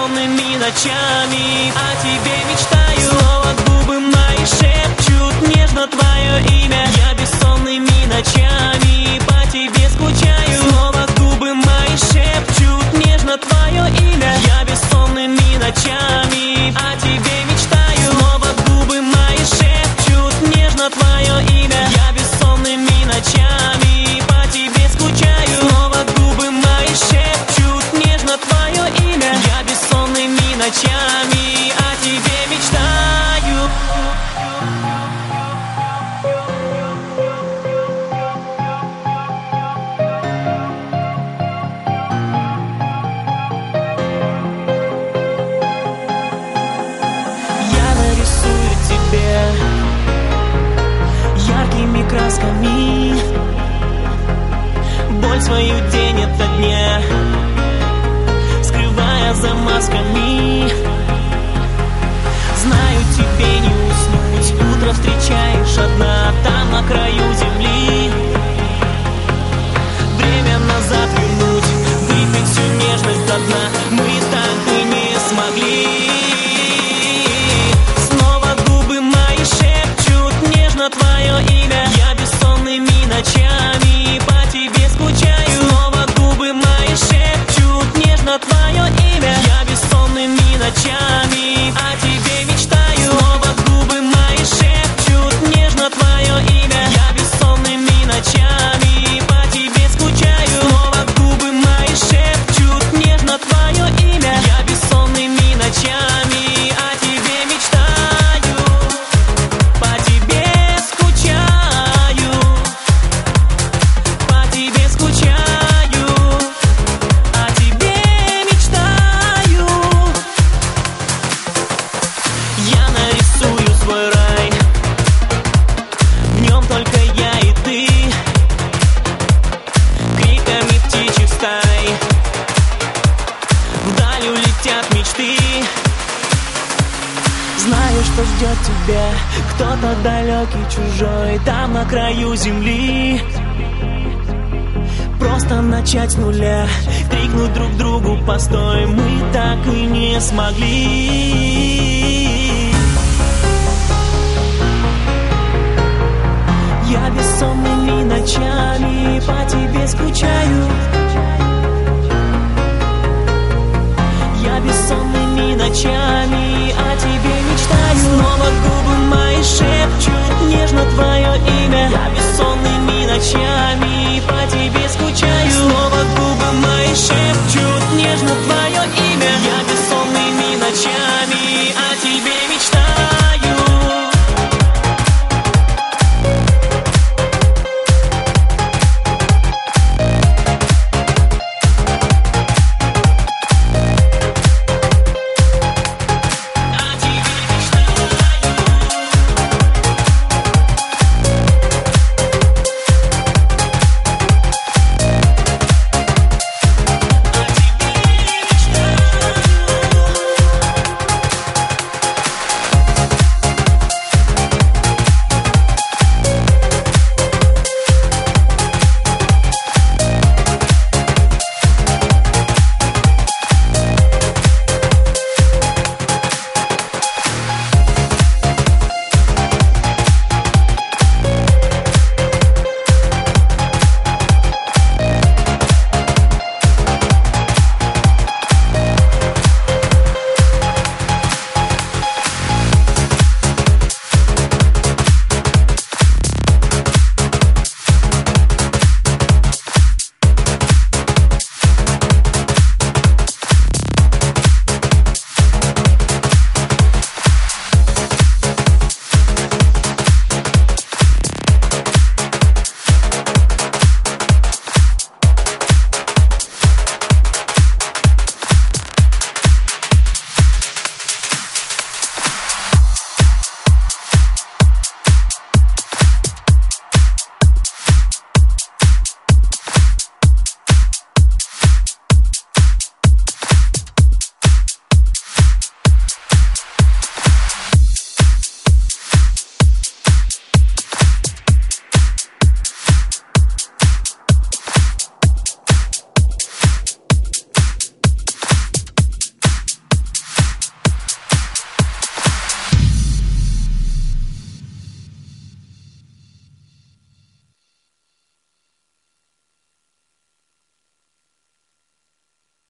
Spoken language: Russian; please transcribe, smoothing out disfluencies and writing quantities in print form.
бессонными ночами о тебе мечтаю. Снова губы мои шепчут нежно твое имя. Я бессонными ночами по тебе скучаю. Снова губы мои шепчут нежно твое имя. Я бессонными ночами о тебе мечтаю. Снова губы мои шепчут нежно твое имя. Я бессонными ночами по тебе скучаю. Снова губы мои шепчут нежно твое имя. Я бессонными ночами о тебе мечтаю. Я нарисую тебе яркими красками боль свою день ото дня, скрывая за масками. Знаю, тебе не уснуть, утро встречаешь одна там на краю земли. Время назад вернуть, выпить всю нежность до дна мы так и не смогли. Снова губы мои шепчут нежно твое имя. Я бессонными ночами по тебе скучаю. Снова губы мои шепчут нежно твое имя. Я бессонными ночами о тебе мечтаю. Снова губы мои шепчут нежно твое имя. Я бессонными ночами по тебе скучаю. Снова губы мои шепчут нежно твое имя. Я бессонными ночами о тебе мечтаю. По тебе скучаю. По тебе скучаю. О тебе мечтаю. Я нарисую свой рай. В нем только я и ты. Криками птичьих стай вдаль улетят мечты. Знаю, что ждет тебя кто-то далекий, чужой, там на краю земли. Просто начать с нуля, крикнуть друг другу постой, мы так и не смогли. Я бессонными ночами по тебе скучаю.